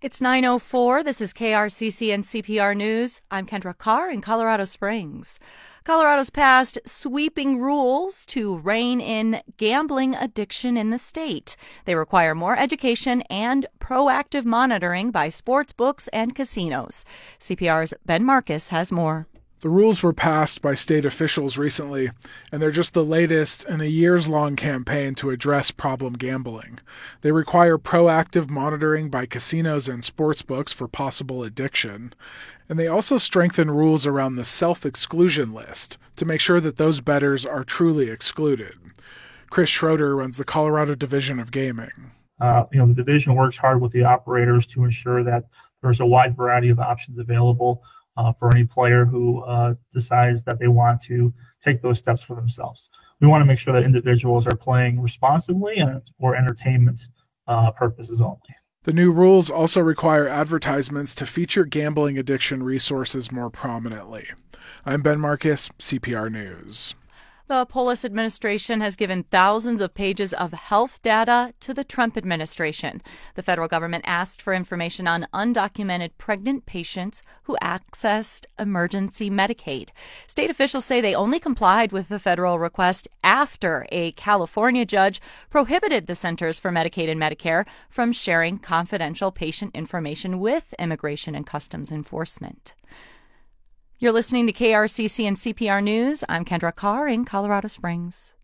It's 9:04. This is KRCC and CPR News. I'm Kendra Carr in Colorado Springs. Colorado's passed sweeping rules to rein in gambling addiction in the state. They require more education and proactive monitoring by sports books and casinos. CPR's Ben Marcus has more. The rules were passed by state officials recently, and they're just the latest in a years-long campaign to address problem gambling. They require proactive monitoring by casinos and sports books for possible addiction, and they also strengthen rules around the self-exclusion list to make sure that those bettors are truly excluded. Chris Schroeder runs the Colorado Division of Gaming. The division works hard with the operators to ensure that there's a wide variety of options available for any player who decides that they want to take those steps for themselves. We want to make sure that individuals are playing responsibly and for entertainment purposes only. The new rules also require advertisements to feature gambling addiction resources more prominently. I'm Ben Marcus, CPR News. The Polis administration has given thousands of pages of health data to the Trump administration. The federal government asked for information on undocumented pregnant patients who accessed emergency Medicaid. State officials say they only complied with the federal request after a California judge prohibited the Centers for Medicaid and Medicare from sharing confidential patient information with Immigration and Customs Enforcement. You're listening to KRCC and CPR News. I'm Kendra Carr in Colorado Springs.